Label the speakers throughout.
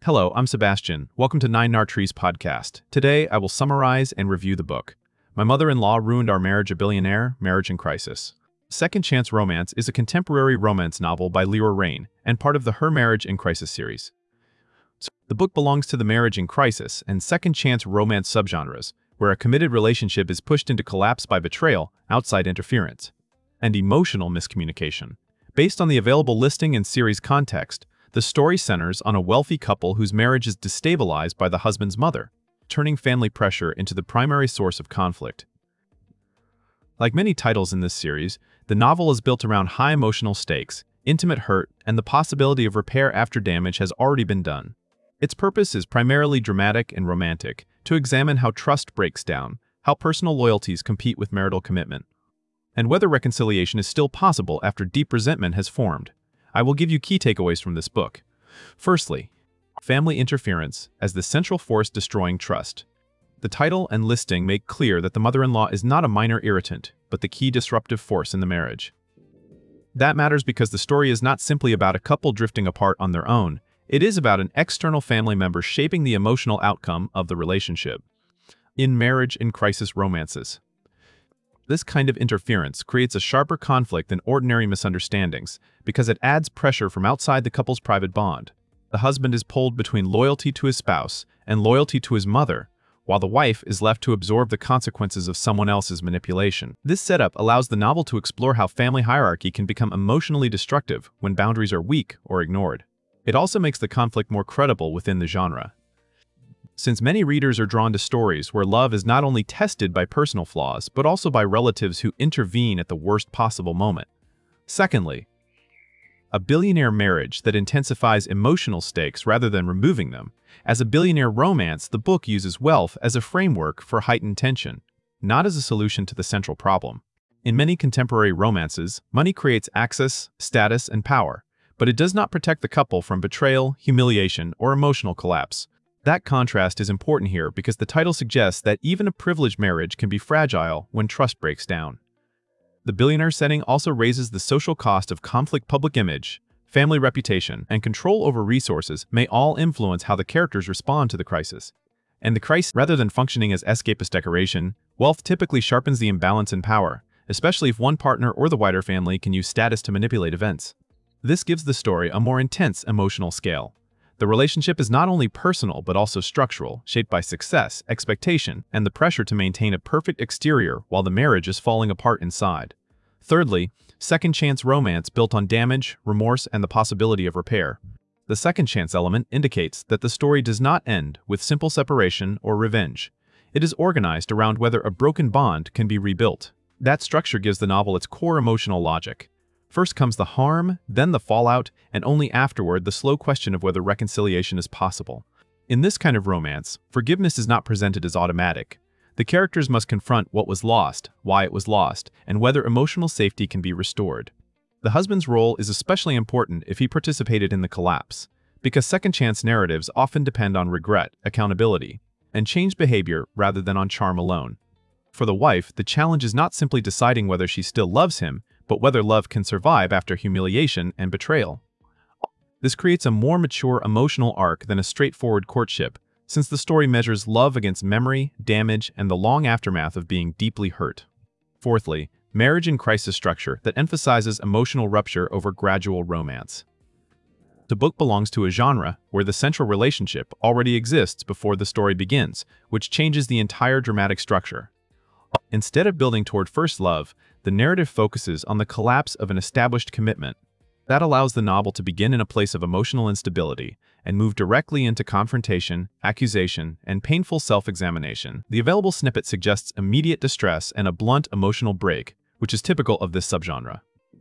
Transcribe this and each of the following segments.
Speaker 1: Hello, I'm Sebastian. Welcome to Nine Nartrees podcast. Today, I will summarize and review the book. My Mother-in-Law Ruined Our Marriage, a Billionaire, Marriage in Crisis. Second Chance Romance is a contemporary romance novel by Leora Rain and part of the Her Marriage in Crisis series. The book belongs to the marriage in crisis and second chance romance subgenres, where a committed relationship is pushed into collapse by betrayal, outside interference, and emotional miscommunication. Based on the available listing and series context, the story centers on a wealthy couple whose marriage is destabilized by the husband's mother, turning family pressure into the primary source of conflict. Like many titles in this series, the novel is built around high emotional stakes, intimate hurt, and the possibility of repair after damage has already been done. Its purpose is primarily dramatic and romantic, to examine how trust breaks down, how personal loyalties compete with marital commitment, and whether reconciliation is still possible after deep resentment has formed. I will give you key takeaways from this book. Firstly, family interference as the central force destroying trust. The title and listing make clear that the mother-in-law is not a minor irritant, but the key disruptive force in the marriage. That matters because the story is not simply about a couple drifting apart on their own. It is about an external family member shaping the emotional outcome of the relationship. In marriage in crisis romances, this kind of interference creates a sharper conflict than ordinary misunderstandings because it adds pressure from outside the couple's private bond. The husband is pulled between loyalty to his spouse and loyalty to his mother, while the wife is left to absorb the consequences of someone else's manipulation. This setup allows the novel to explore how family hierarchy can become emotionally destructive when boundaries are weak or ignored. It also makes the conflict more credible within the genre, since many readers are drawn to stories where love is not only tested by personal flaws, but also by relatives who intervene at the worst possible moment. Secondly, a billionaire marriage that intensifies emotional stakes rather than removing them. As a billionaire romance, the book uses wealth as a framework for heightened tension, not as a solution to the central problem. In many contemporary romances, money creates access, status, and power, but it does not protect the couple from betrayal, humiliation, or emotional collapse. That contrast is important here because the title suggests that even a privileged marriage can be fragile when trust breaks down. The billionaire setting also raises the social cost of conflict. Public image, family reputation, and control over resources may all influence how the characters respond to the crisis. And the crisis, rather than functioning as escapist decoration, wealth typically sharpens the imbalance in power, especially if one partner or the wider family can use status to manipulate events. This gives the story a more intense emotional scale. The relationship is not only personal but also structural, shaped by success, expectation, and the pressure to maintain a perfect exterior while the marriage is falling apart inside. Thirdly, second chance romance built on damage, remorse, and the possibility of repair. The second chance element indicates that the story does not end with simple separation or revenge. It is organized around whether a broken bond can be rebuilt. That structure gives the novel its core emotional logic. First comes the harm, then the fallout, and only afterward the slow question of whether reconciliation is possible. In this kind of romance, forgiveness is not presented as automatic. The characters must confront what was lost, why it was lost, and whether emotional safety can be restored. The husband's role is especially important if he participated in the collapse, because second chance narratives often depend on regret, accountability, and changed behavior rather than on charm alone. For the wife, the challenge is not simply deciding whether she still loves him, but whether love can survive after humiliation and betrayal. This creates a more mature emotional arc than a straightforward courtship, since the story measures love against memory, damage, and the long aftermath of being deeply hurt. Fourthly, marriage in crisis structure that emphasizes emotional rupture over gradual romance. The book belongs to a genre where the central relationship already exists before the story begins, which changes the entire dramatic structure. Instead of building toward first love, the narrative focuses on the collapse of an established commitment. That allows the novel to begin in a place of emotional instability and move directly into confrontation, accusation, and painful self-examination. The available snippet suggests immediate distress and a blunt emotional break, which is typical of this subgenre.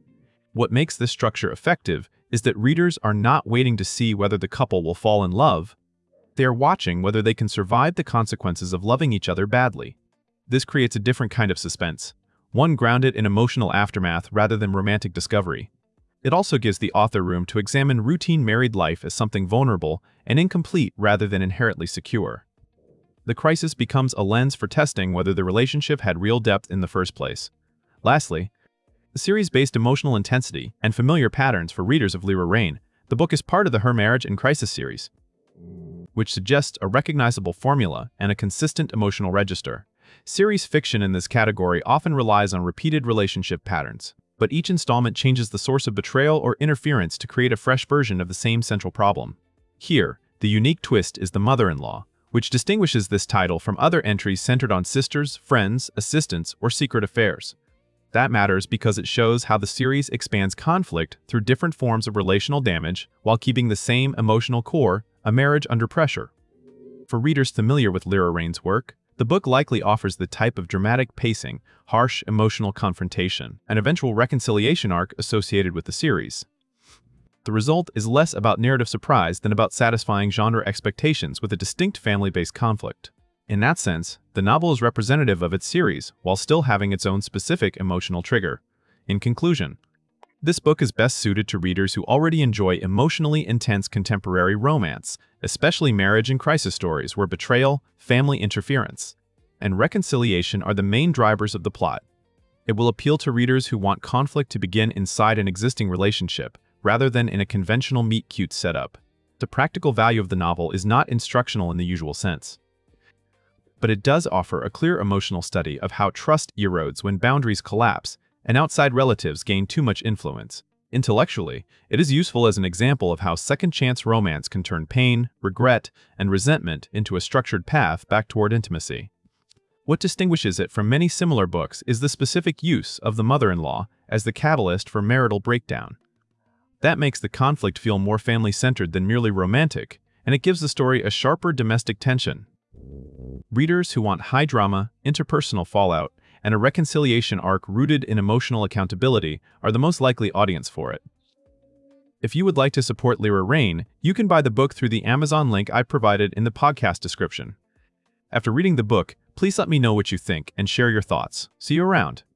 Speaker 1: What makes this structure effective is that readers are not waiting to see whether the couple will fall in love. They are watching whether they can survive the consequences of loving each other badly. This creates a different kind of suspense, one grounded in emotional aftermath rather than romantic discovery. It also gives the author room to examine routine married life as something vulnerable and incomplete rather than inherently secure. The crisis becomes a lens for testing whether the relationship had real depth in the first place. Lastly, the series-based emotional intensity and familiar patterns for readers of Leora Rain. The book is part of the Her Marriage in Crisis series. which suggests a recognizable formula and a consistent emotional register. Series fiction in this category often relies on repeated relationship patterns, but each installment changes the source of betrayal or interference to create a fresh version of the same central problem. Here, the unique twist is the mother-in-law, which distinguishes this title from other entries centered on sisters, friends, assistants, or secret affairs. That matters because it shows how the series expands conflict through different forms of relational damage while keeping the same emotional core, a marriage under pressure. For readers familiar with Lyra Rain's work, the book likely offers the type of dramatic pacing, harsh emotional confrontation, and eventual reconciliation arc associated with the series. The result is less about narrative surprise than about satisfying genre expectations with a distinct family-based conflict. In that sense, the novel is representative of its series while still having its own specific emotional trigger. In conclusion, this book is best suited to readers who already enjoy emotionally intense contemporary romance, especially marriage and crisis stories where betrayal, family interference, and reconciliation are the main drivers of the plot. It will appeal to readers who want conflict to begin inside an existing relationship, rather than in a conventional meet-cute setup. The practical value of the novel is not instructional in the usual sense, but it does offer a clear emotional study of how trust erodes when boundaries collapse and outside relatives gain too much influence. Intellectually, it is useful as an example of how second-chance romance can turn pain, regret, and resentment into a structured path back toward intimacy. What distinguishes it from many similar books is the specific use of the mother-in-law as the catalyst for marital breakdown. That makes the conflict feel more family-centered than merely romantic, and it gives the story a sharper domestic tension. Readers who want high drama, interpersonal fallout, and a reconciliation arc rooted in emotional accountability are the most likely audience for it. If you would like to support Lyra Rain, you can buy the book through the Amazon link I provided in the podcast description. After reading the book, please let me know what you think and share your thoughts. See you around.